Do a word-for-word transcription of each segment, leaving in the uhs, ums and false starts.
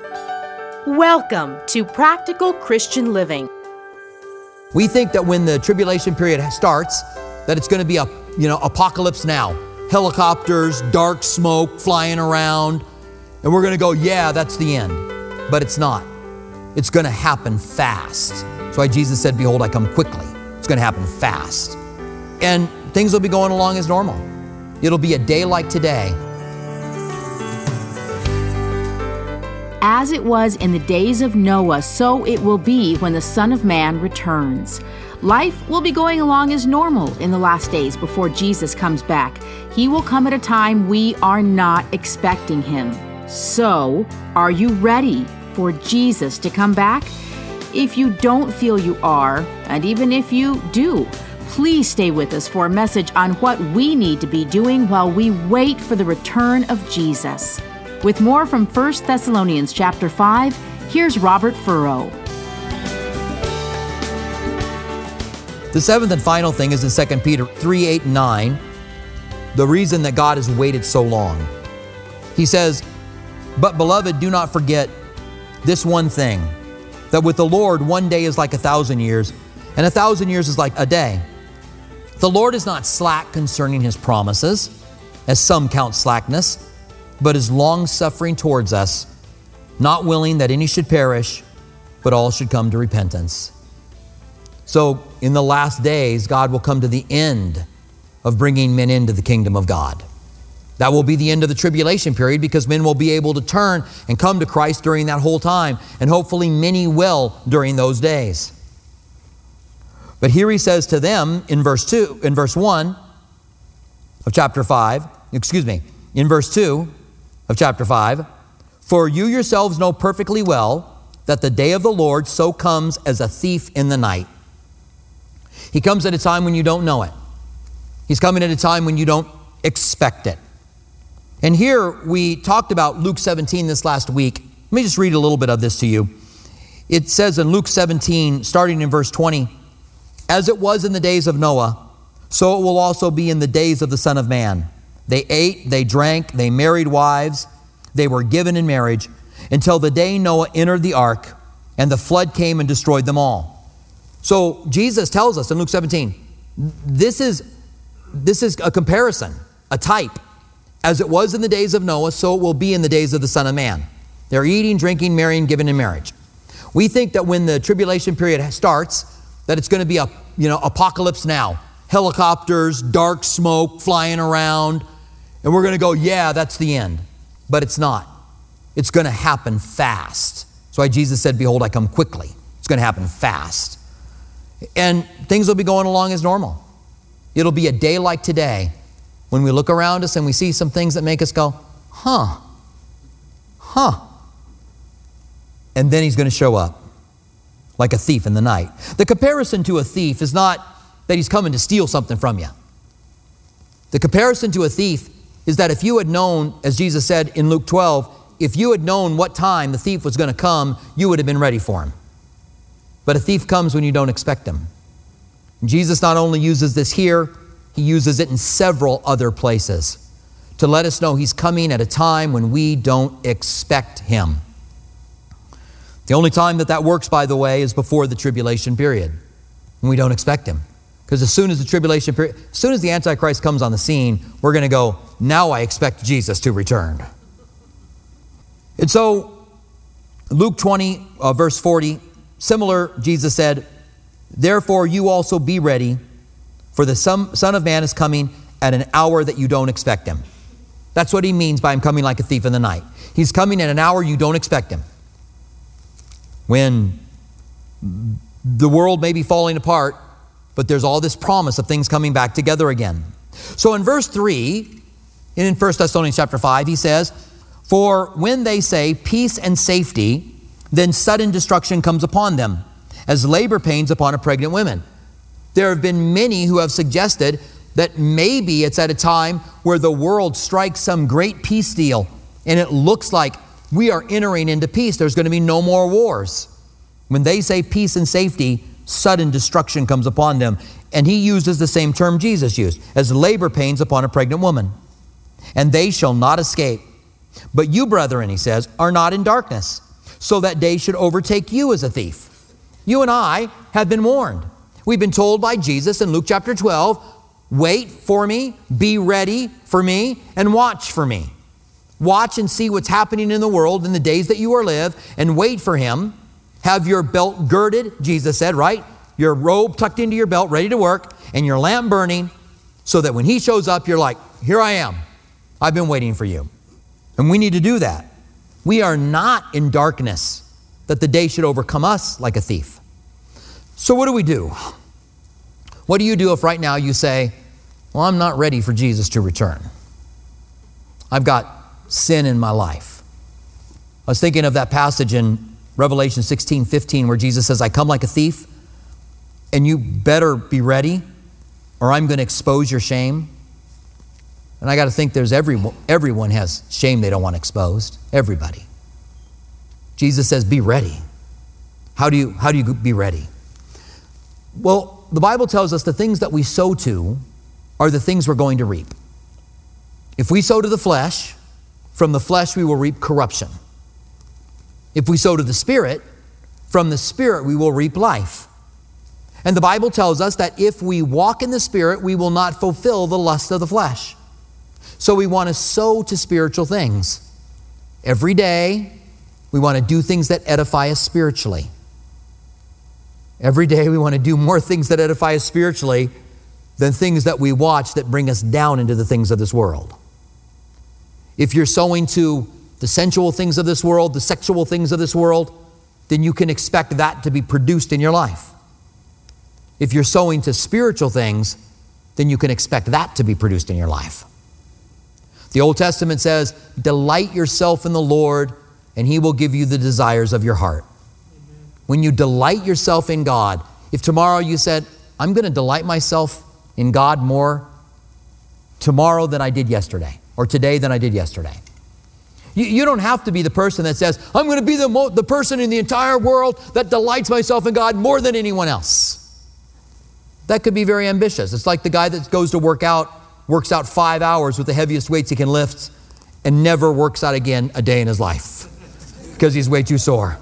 Welcome to Practical Christian Living. We think that when the tribulation period starts, that it's going to be a, you know, apocalypse now. Helicopters, dark smoke flying around, and we're going to go, yeah, that's the end. But it's not. It's going to happen fast. That's why Jesus said, behold, I come quickly. It's going to happen fast. And things will be going along as normal. It'll be a day like today. As it was in the days of Noah, so it will be when the Son of Man returns. Life will be going along as normal in the last days before Jesus comes back. He will come at a time we are not expecting him. So, are you ready for Jesus to come back? If you don't feel you are, and even if you do, please stay with us for a message on what we need to be doing while we wait for the return of Jesus. With more from First Thessalonians chapter five, here's Robert Furrow. The seventh and final thing is in Second Peter three, eight, and nine, the reason that God has waited so long. He says, but beloved, do not forget this one thing, that with the Lord one day is like a thousand years, and a thousand years is like a day. The Lord is not slack concerning his promises, as some count slackness, but is long-suffering towards us, not willing that any should perish, but all should come to repentance. So in the last days, God will come to the end of bringing men into the kingdom of God. That will be the end of the tribulation period because men will be able to turn and come to Christ during that whole time, and hopefully many will during those days. But here he says to them in verse two, in verse one of chapter five, excuse me, in verse two of chapter five, for you yourselves know perfectly well that the day of the Lord so comes as a thief in the night. He comes at a time when you don't know it. He's coming at a time when you don't expect it. And here we talked about Luke seventeen this last week. Let me just read a little bit of this to you. It says in Luke seventeen, starting in verse twenty, as it was in the days of Noah, so it will also be in the days of the Son of Man. They ate, they drank, they married wives, they were given in marriage until the day Noah entered the ark and the flood came and destroyed them all. So Jesus tells us in Luke seventeen, this is, this is a comparison, a type. As it was in the days of Noah, so it will be in the days of the Son of Man. They're eating, drinking, marrying, given in marriage. We think that when the tribulation period starts, that it's going to be a, you know, apocalypse now. Helicopters, dark smoke flying around, and we're going to go, yeah, that's the end. But it's not. It's going to happen fast. That's why Jesus said, behold, I come quickly. It's going to happen fast. And things will be going along as normal. It'll be a day like today when we look around us and we see some things that make us go, huh, huh. And then he's going to show up like a thief in the night. The comparison to a thief is not that he's coming to steal something from you. The comparison to a thief is that if you had known, as Jesus said in Luke twelve, if you had known what time the thief was going to come, you would have been ready for him. But a thief comes when you don't expect him. Jesus not only uses this here, he uses it in several other places to let us know he's coming at a time when we don't expect him. The only time that that works, by the way, is before the tribulation period, when we don't expect him. Because as soon as the tribulation period, as soon as the Antichrist comes on the scene, we're going to go, now I expect Jesus to return. And so, Luke twenty, uh, verse forty, similar, Jesus said, therefore you also be ready, for the Son of Man is coming at an hour that you don't expect him. That's what he means by him coming like a thief in the night. He's coming at an hour you don't expect him. When the world may be falling apart, but there's all this promise of things coming back together again. So in verse three, in First Thessalonians chapter five, he says, for when they say peace and safety, then sudden destruction comes upon them, as labor pains upon a pregnant woman. There have been many who have suggested that maybe it's at a time where the world strikes some great peace deal, and it looks like we are entering into peace. There's going to be no more wars. When they say peace and safety, sudden destruction comes upon them. And he uses the same term Jesus used, as labor pains upon a pregnant woman. And they shall not escape. But you, brethren, he says, are not in darkness, so that day should overtake you as a thief. You and I have been warned. We've been told by Jesus in Luke chapter twelve, wait for me, be ready for me, and watch for me. Watch and see what's happening in the world in the days that you are live, and wait for him. Have your belt girded, Jesus said, right? Your robe tucked into your belt, ready to work, and your lamp burning, so that when he shows up, you're like, here I am. I've been waiting for you. And we need to do that. We are not in darkness, that the day should overcome us like a thief. So what do we do? What do you do if right now you say, well, I'm not ready for Jesus to return. I've got sin in my life. I was thinking of that passage in Revelation sixteen fifteen where Jesus says, I come like a thief, and you better be ready or I'm going to expose your shame. And I got to think there's everyone, everyone has shame they don't want exposed. Everybody. Jesus says, be ready. How do you, how do you be ready? Well, the Bible tells us the things that we sow to are the things we're going to reap. If we sow to the flesh, from the flesh we will reap corruption. If we sow to the Spirit, from the Spirit we will reap life. And the Bible tells us that if we walk in the Spirit, we will not fulfill the lust of the flesh. So we want to sow to spiritual things. Every day, we want to do things that edify us spiritually. Every day, we want to do more things that edify us spiritually than things that we watch that bring us down into the things of this world. If you're sowing to the sensual things of this world, the sexual things of this world, then you can expect that to be produced in your life. If you're sowing to spiritual things, then you can expect that to be produced in your life. The Old Testament says, delight yourself in the Lord, and he will give you the desires of your heart. Amen. When you delight yourself in God, if tomorrow you said, I'm going to delight myself in God more tomorrow than I did yesterday, or today than I did yesterday. You, you don't have to be the person that says, I'm going to be the, mo- the person in the entire world that delights myself in God more than anyone else. That could be very ambitious. It's like the guy that goes to work out, works out five hours with the heaviest weights he can lift, and never works out again a day in his life because he's way too sore.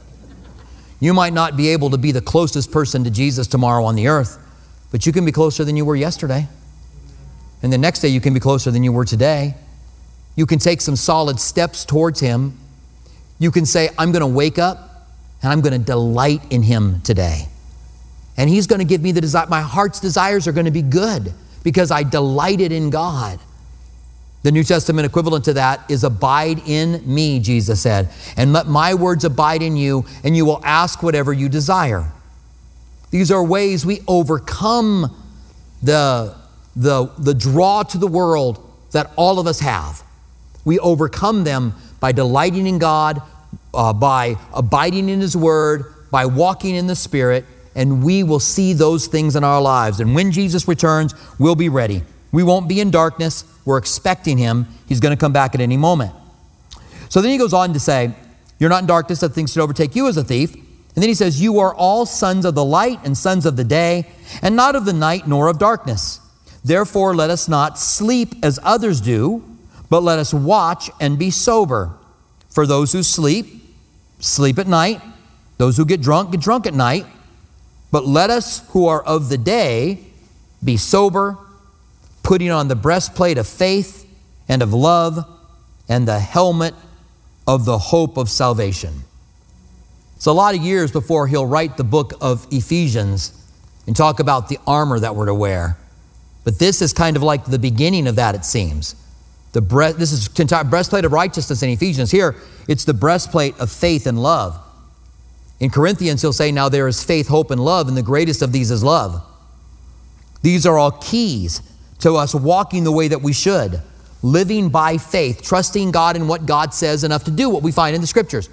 You might not be able to be the closest person to Jesus tomorrow on the earth, but you can be closer than you were yesterday. And the next day you can be closer than you were today. You can take some solid steps towards him. You can say, I'm going to wake up and I'm going to delight in him today. And he's going to give me the desire. My heart's desires are going to be good because I delighted in God. The New Testament equivalent to that is abide in me, Jesus said, and let my words abide in you, and you will ask whatever you desire. These are ways we overcome the, the, the draw to the world that all of us have. We overcome them by delighting in God, uh, by abiding in his word, by walking in the Spirit, and we will see those things in our lives. And when Jesus returns, we'll be ready. We won't be in darkness. We're expecting him. He's going to come back at any moment. So then he goes on to say, you're not in darkness that things should overtake you as a thief. And then he says, you are all sons of the light and sons of the day, and not of the night nor of darkness. Therefore, let us not sleep as others do, but let us watch and be sober. For those who sleep, sleep at night. Those who get drunk, get drunk at night. But let us who are of the day be sober, putting on the breastplate of faith and of love and the helmet of the hope of salvation. It's a lot of years before he'll write the book of Ephesians and talk about the armor that we're to wear. But this is kind of like the beginning of that, it seems. The breast, this is the breastplate of righteousness in Ephesians. Here, it's the breastplate of faith and love. In Corinthians, he'll say, now there is faith, hope, and love, and the greatest of these is love. These are all keys to us walking the way that we should, living by faith, trusting God in what God says enough to do what we find in the Scriptures.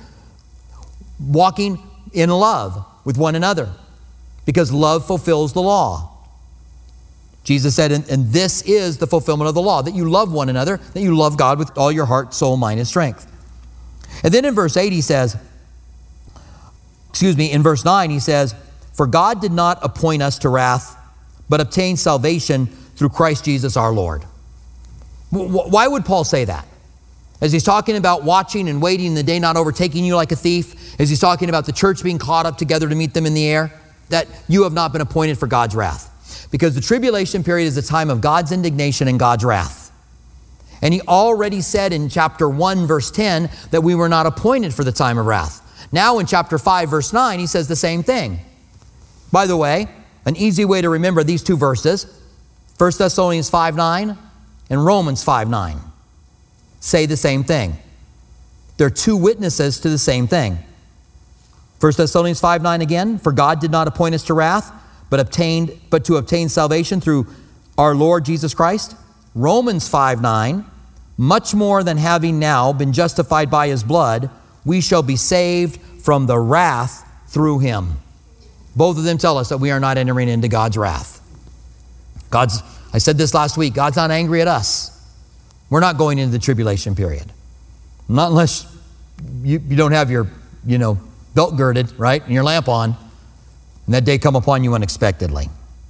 Walking in love with one another, because love fulfills the law. Jesus said, and, and this is the fulfillment of the law, that you love one another, that you love God with all your heart, soul, mind, and strength. And then in verse eight, he says, excuse me, in verse nine, he says, for God did not appoint us to wrath, but obtained salvation through Christ Jesus our Lord. Why would Paul say that? as he's talking about watching and waiting, the day not overtaking you like a thief, as he's talking about the church being caught up together to meet them in the air, that you have not been appointed for God's wrath. Because the tribulation period is a time of God's indignation and God's wrath. And he already said in chapter one, verse ten, that we were not appointed for the time of wrath. Now in chapter five, verse nine, he says the same thing. By the way, an easy way to remember these two verses, First Thessalonians five nine and Romans five nine, say the same thing. They're two witnesses to the same thing. First Thessalonians five nine again, for God did not appoint us to wrath, but obtained, but to obtain salvation through our Lord Jesus Christ. Romans five nine, much more than having now been justified by his blood, we shall be saved from the wrath through him. Both of them tell us that we are not entering into God's wrath. God's, I said this last week, God's not angry at us. We're not going into the tribulation period. Not unless you, you don't have your, you know, belt girded, right, and your lamp on, and that day come upon you unexpectedly.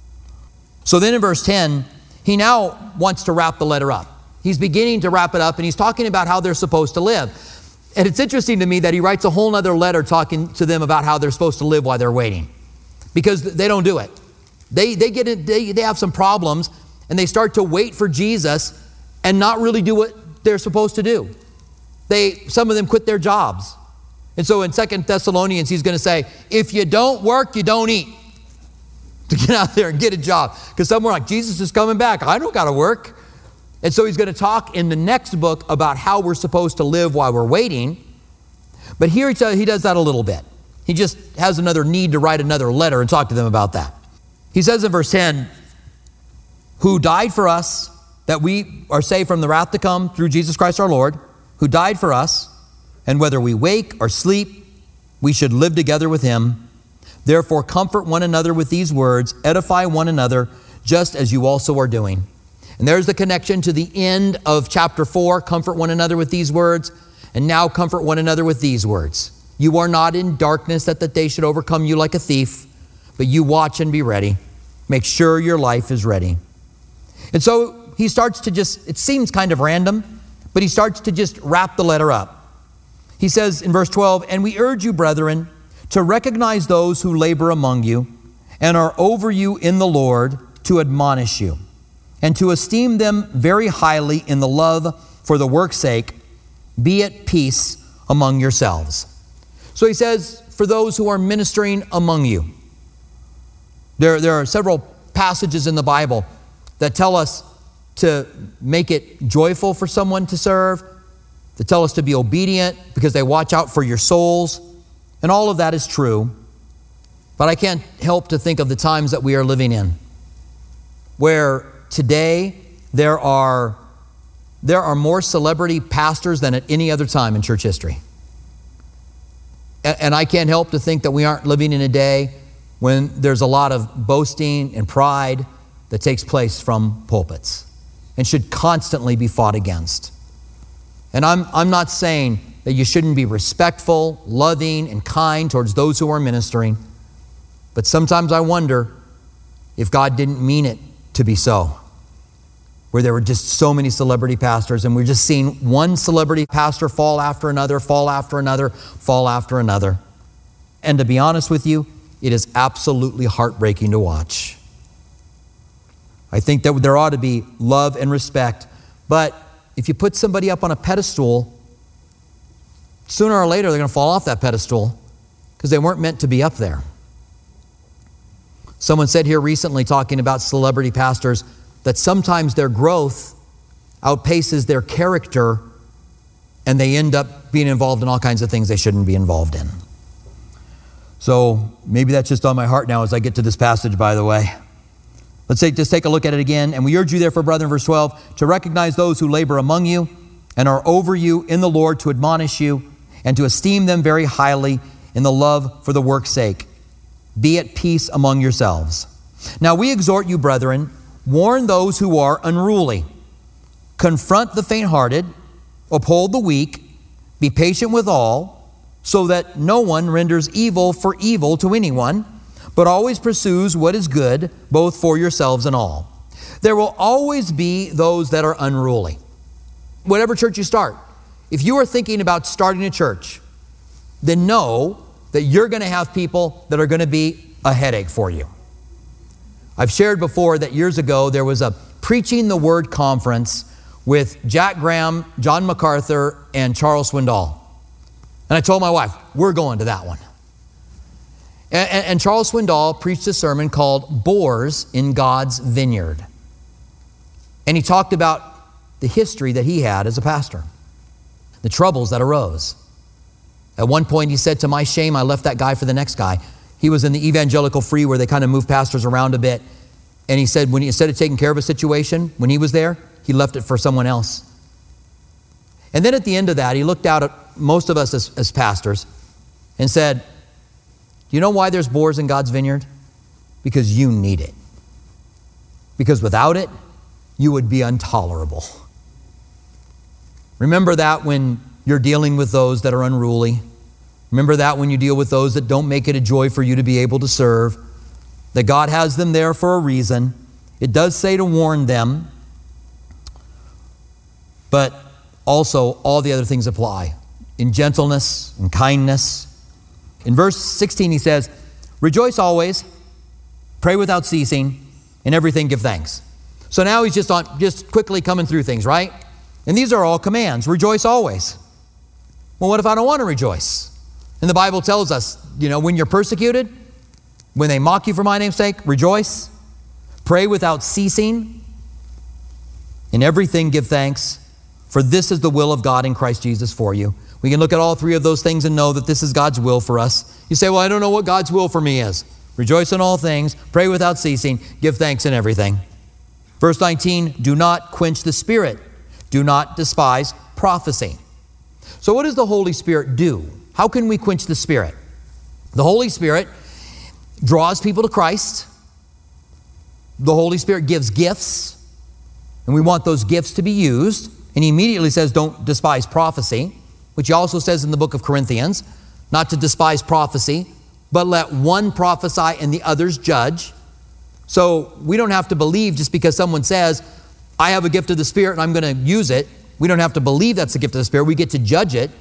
So then in verse ten, he now wants to wrap the letter up. He's beginning to wrap it up, and he's talking about how they're supposed to live. And it's interesting to me that he writes a whole other letter talking to them about how they're supposed to live while they're waiting. Because they don't do it. They, they, get in, they, they have some problems, and they start to wait for Jesus and not really do what they're supposed to do. They, some of them quit their jobs. And so in Second Thessalonians, he's going to say, if you don't work, you don't eat. To get out there and get a job. Because some are like, Jesus is coming back. I don't got to work. And so he's going to talk in the next book about how we're supposed to live while we're waiting. But here he, he does that a little bit. He just has another need to write another letter and talk to them about that. He says in verse ten, who died for us, that we are saved from the wrath to come through Jesus Christ our Lord, who died for us, and whether we wake or sleep, we should live together with him. Therefore, comfort one another with these words, edify one another, just as you also are doing. And there's the connection to the end of chapter four, comfort one another with these words, and now comfort one another with these words. You are not in darkness that the day should overcome you like a thief, but you watch and be ready. Make sure your life is ready. And so he starts to just, it seems kind of random, but he starts to just wrap the letter up. He says in verse twelve, and we urge you, brethren, to recognize those who labor among you and are over you in the Lord, to admonish you, and to esteem them very highly in the love for the work's sake. Be at peace among yourselves. So he says, for those who are ministering among you. There, there are several passages in the Bible that tell us to make it joyful for someone to serve, that tell us to be obedient because they watch out for your souls. And all of that is true. But I can't help to think of the times that we are living in, where today there are, there are more celebrity pastors than at any other time in church history. And, and I can't help to think that we aren't living in a day when there's a lot of boasting and pride that takes place from pulpits and should constantly be fought against. And I'm, I'm not saying that you shouldn't be respectful, loving, and kind towards those who are ministering, but sometimes I wonder if God didn't mean it to be so, where there were just so many celebrity pastors, and we're just seeing one celebrity pastor fall after another, fall after another, fall after another. And to be honest with you, it is absolutely heartbreaking to watch. I think that there ought to be love and respect, but if you put somebody up on a pedestal, sooner or later they're going to fall off that pedestal because they weren't meant to be up there. Someone said here recently, talking about celebrity pastors, that sometimes their growth outpaces their character and they end up being involved in all kinds of things they shouldn't be involved in. So maybe that's just on my heart now as I get to this passage, by the way. Let's take, just take a look at it again. And we urge you therefore, brethren, verse twelve, to recognize those who labor among you and are over you in the Lord, to admonish you and to esteem them very highly in the love for the work's sake. Be at peace among yourselves. Now we exhort you, brethren, warn those who are unruly. Confront the faint-hearted, uphold the weak, be patient with all, so that no one renders evil for evil to anyone, but always pursues what is good, both for yourselves and all. There will always be those that are unruly. Whatever church you start, if you are thinking about starting a church, then know that you're going to have people that are going to be a headache for you. I've shared before that years ago there was a Preaching the Word conference with Jack Graham, John MacArthur, and Charles Swindoll. And I told my wife, we're going to that one. And, and, and Charles Swindoll preached a sermon called Boars in God's Vineyard. And he talked about the history that he had as a pastor, the troubles that arose. At one point he said, to my shame, I left that guy for the next guy. He was in the Evangelical Free where they kind of move pastors around a bit. And he said, when he, instead of taking care of a situation, when he was there, he left it for someone else. And then at the end of that, he looked out at most of us as, as pastors and said, do you know why there's boars in God's vineyard? Because you need it. Because without it, you would be intolerable. Remember that when you're dealing with those that are unruly. Remember that when you deal with those that don't make it a joy for you to be able to serve. That God has them there for a reason. It does say to warn them, but also all the other things apply. In gentleness and kindness. In verse sixteen he says, rejoice always, pray without ceasing, in everything give thanks. So now he's just on, just quickly coming through things, right? And these are all commands. Rejoice always. Well, what if I don't want to rejoice? And the Bible tells us, you know, when you're persecuted, when they mock you for my name's sake, rejoice. Pray without ceasing. In everything give thanks, for this is the will of God in Christ Jesus for you. We can look at all three of those things and know that this is God's will for us. You say, well, I don't know what God's will for me is. Rejoice in all things, pray without ceasing, give thanks in everything. Verse nineteen, do not quench the Spirit. Do not despise prophecy. So what does the Holy Spirit do? How can we quench the Spirit? The Holy Spirit draws people to Christ. The Holy Spirit gives gifts, and we want those gifts to be used. And he immediately says, don't despise prophecy, which he also says in the book of Corinthians, not to despise prophecy, but let one prophesy and the others judge. So we don't have to believe just because someone says, I have a gift of the Spirit and I'm going to use it. We don't have to believe that's the gift of the Spirit. We get to judge it.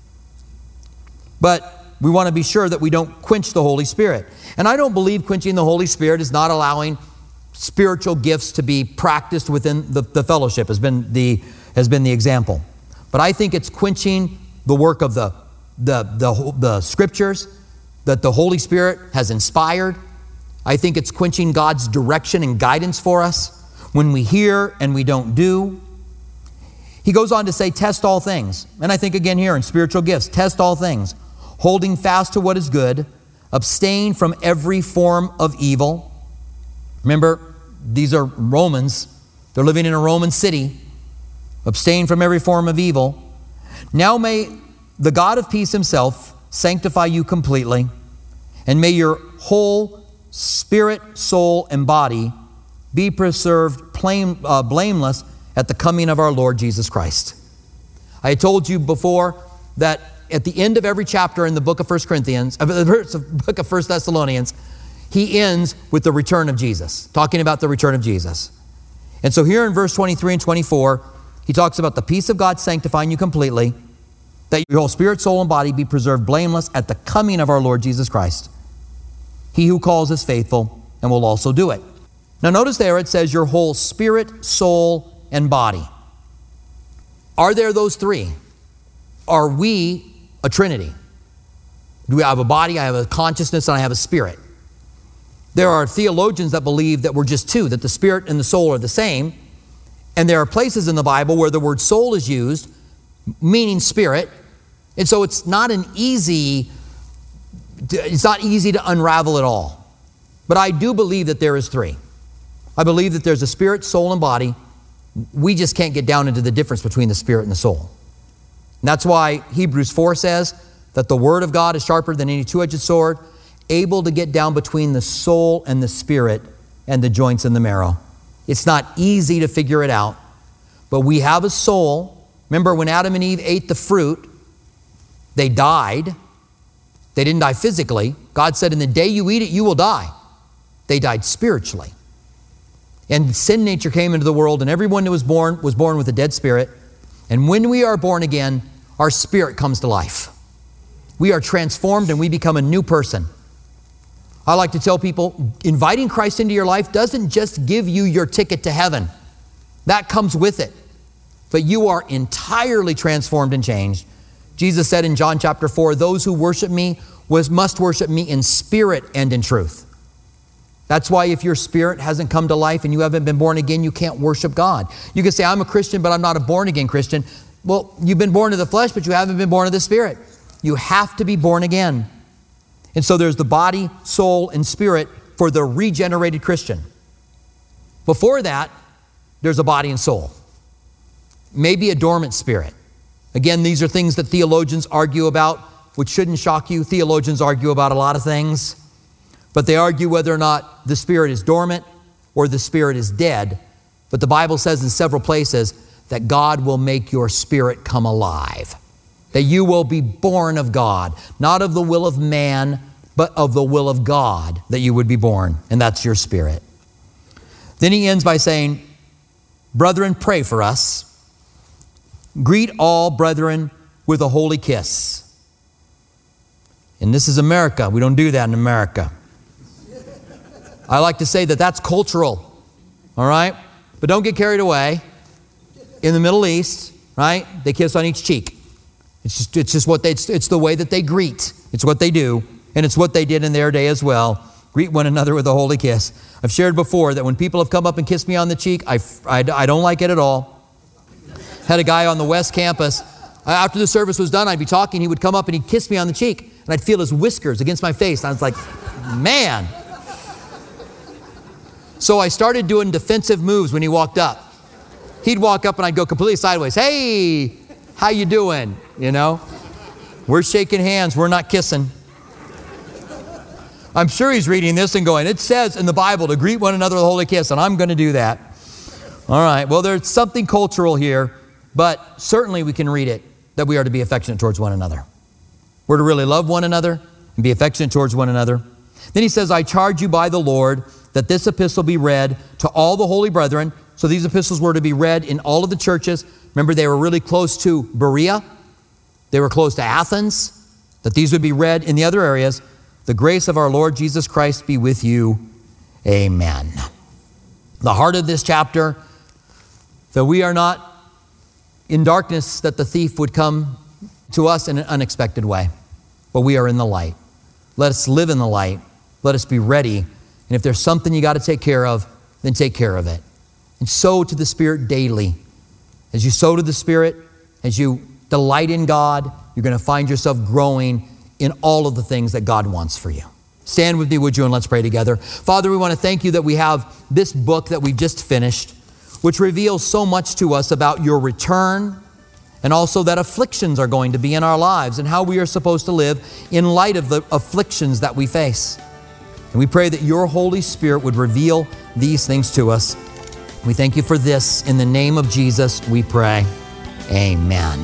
But we want to be sure that we don't quench the Holy Spirit. And I don't believe quenching the Holy Spirit is not allowing spiritual gifts to be practiced within the, the fellowship has been the, has been the example. But I think it's quenching the work of the, the, the, the scriptures that the Holy Spirit has inspired. I think it's quenching God's direction and guidance for us when we hear and we don't do. He goes on to say, test all things. And I think again here in spiritual gifts, test all things. Holding fast to what is good, abstain from every form of evil. Remember, these are Romans. They're living in a Roman city. Abstain from every form of evil. Now may the God of peace himself sanctify you completely, and may your whole spirit, soul, and body be preserved plain, uh, blameless at the coming of our Lord Jesus Christ. I had told you before that at the end of every chapter in the book of First Corinthians, uh, the book of First Thessalonians, he ends with the return of Jesus, talking about the return of Jesus. And so here in verse twenty-three and twenty-four, he talks about the peace of God sanctifying you completely, that your whole spirit, soul, and body be preserved blameless at the coming of our Lord Jesus Christ. He who calls is faithful and will also do it. Now notice there it says your whole spirit, soul, and body. Are there those three? Are we a Trinity? Do we have a body, I have a consciousness, and I have a spirit? There are theologians that believe that we're just two, that the spirit and the soul are the same. And there are places in the Bible where the word soul is used, meaning spirit. And so it's not an easy, it's not easy to unravel it all. But I do believe that there is three. I believe that there's a spirit, soul, and body. We just can't get down into the difference between the spirit and the soul. And that's why Hebrews four says that the word of God is sharper than any two-edged sword, able to get down between the soul and the spirit and the joints and the marrow. It's not easy to figure it out, but we have a soul. Remember when Adam and Eve ate the fruit, they died. They didn't die physically. God said, in the day you eat it, you will die. They died spiritually. And sin nature came into the world, and everyone who was born was born with a dead spirit. And when we are born again, our spirit comes to life. We are transformed and we become a new person. I like to tell people, inviting Christ into your life doesn't just give you your ticket to heaven. That comes with it. But you are entirely transformed and changed. Jesus said in John chapter four, those who worship me was, must worship me in spirit and in truth. That's why if your spirit hasn't come to life and you haven't been born again, you can't worship God. You can say, I'm a Christian, but I'm not a born again Christian. Well, you've been born of the flesh, but you haven't been born of the spirit. You have to be born again. And so there's the body, soul, and spirit for the regenerated Christian. Before that, there's a body and soul. Maybe a dormant spirit. Again, these are things that theologians argue about, which shouldn't shock you. Theologians argue about a lot of things, but they argue whether or not the spirit is dormant or the spirit is dead. But the Bible says in several places that God will make your spirit come alive, that you will be born of God, not of the will of man, but of the will of God, that you would be born, and that's your spirit. Then he ends by saying, brethren, pray for us. Greet all brethren with a holy kiss. And this is America. We don't do that in America. I like to say that that's cultural, all right? But don't get carried away. In the Middle East, right, they kiss on each cheek. It's just, it's just what they, it's, it's the way that they greet. It's what they do, and it's what they did in their day as well. Greet one another with a holy kiss. I've shared before that when people have come up and kissed me on the cheek, I, I, I don't like it at all. Had a guy on the West Campus. After the service was done, I'd be talking. He would come up and he'd kiss me on the cheek, and I'd feel his whiskers against my face. And I was like, man. So I started doing defensive moves when he walked up. He'd walk up and I'd go completely sideways. Hey, how you doing? You know, we're shaking hands. We're not kissing. I'm sure he's reading this and going, it says in the Bible to greet one another with a holy kiss, and I'm going to do that. All right, well, there's something cultural here, but certainly we can read it, that we are to be affectionate towards one another. We're to really love one another and be affectionate towards one another. Then he says, I charge you by the Lord that this epistle be read to all the holy brethren. So these epistles were to be read in all of the churches. Remember, they were really close to Berea. They were close to Athens. That these would be read in the other areas. The grace of our Lord Jesus Christ be with you. Amen. The heart of this chapter, that we are not in darkness, that the thief would come to us in an unexpected way, but we are in the light. Let us live in the light. Let us be ready. And if there's something you got to take care of, then take care of it. And sow to the Spirit daily. As you sow to the Spirit, as you delight in God, you're going to find yourself growing in all of the things that God wants for you. Stand with me, would you, and let's pray together. Father, we want to thank you that we have this book that we've just finished, which reveals so much to us about your return, and also that afflictions are going to be in our lives and how we are supposed to live in light of the afflictions that we face. And we pray that your Holy Spirit would reveal these things to us. We thank you for this. In the name of Jesus, we pray. Amen.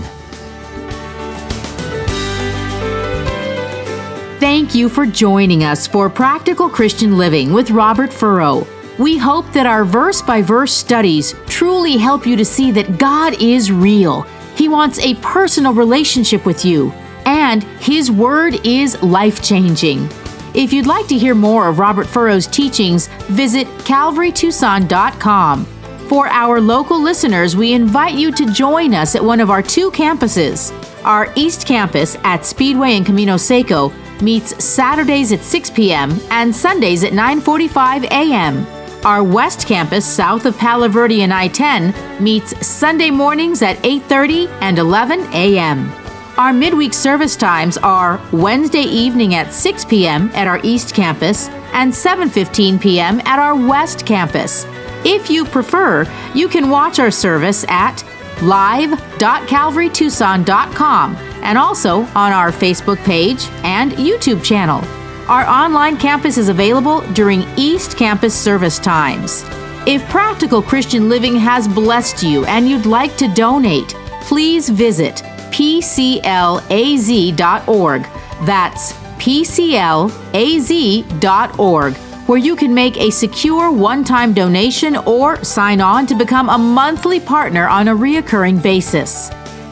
Thank you for joining us for Practical Christian Living with Robert Furrow. We hope that our verse-by-verse studies truly help you to see that God is real. He wants a personal relationship with you, and His Word is life-changing. If you'd like to hear more of Robert Furrow's teachings, visit calvary tucson dot com. For our local listeners, we invite you to join us at one of our two campuses. Our East Campus at Speedway and Camino Seco meets Saturdays at six p.m. and Sundays at nine forty-five a.m. Our West Campus, south of Palo Verde and I ten, meets Sunday mornings at eight thirty and eleven a.m. Our midweek service times are Wednesday evening at six p.m. at our East Campus and seven fifteen p.m. at our West Campus. If you prefer, you can watch our service at live dot calvary tucson dot com and also on our Facebook page and YouTube channel. Our online campus is available during East Campus service times. If Practical Christian Living has blessed you and you'd like to donate, please visit p c l a z dot org. That's p c l a z dot org, where you can make a secure one-time donation or sign on to become a monthly partner on a reoccurring basis.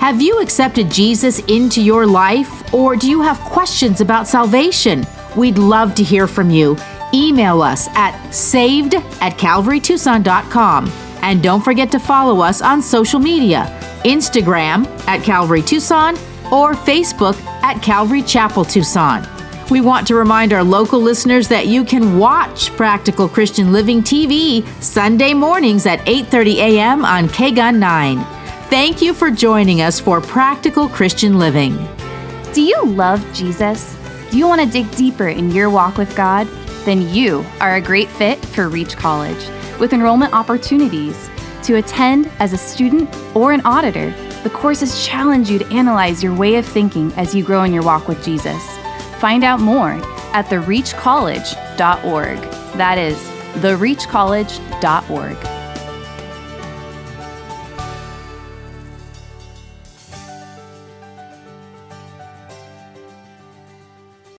Have you accepted Jesus into your life, or do you have questions about salvation? We'd love to hear from you. Email us at saved at calvary tucson dot com. And don't forget to follow us on social media, Instagram at Calvary Tucson or Facebook at Calvary Chapel Tucson. We want to remind our local listeners that you can watch Practical Christian Living T V Sunday mornings at eight thirty a.m. on K G U N nine. Thank you for joining us for Practical Christian Living. Do you love Jesus? Do you want to dig deeper in your walk with God? Then you are a great fit for Reach College. With enrollment opportunities to attend as a student or an auditor, the courses challenge you to analyze your way of thinking as you grow in your walk with Jesus. Find out more at the reach college dot org. That is the reach college dot org.